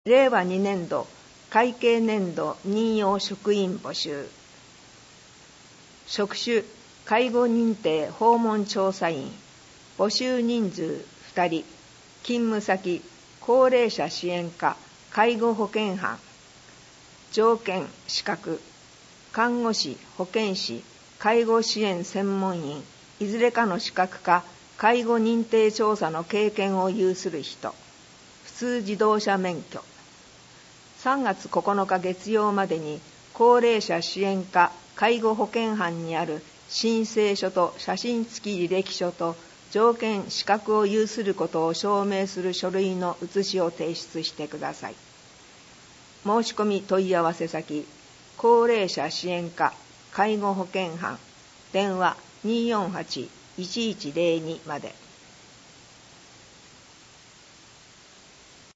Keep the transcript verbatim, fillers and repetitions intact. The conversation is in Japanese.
れいわにねんど会計年度任用職員募集。職種介護認定訪問調査員。募集人数ふたり。勤務先高齢者支援課介護保険班。条件資格看護師、保健師、介護支援専門員いずれかの資格か介護認定調査の経験を有する人。普通自動車免許。さんがつここのか月曜までに高齢者支援課介護保険班にある申請書と写真付き履歴書と条件資格を有することを証明する書類の写しを提出してください。申し込み問い合わせ先高齢者支援課介護保険班電話 にーよんはち いちいちゼロに まで。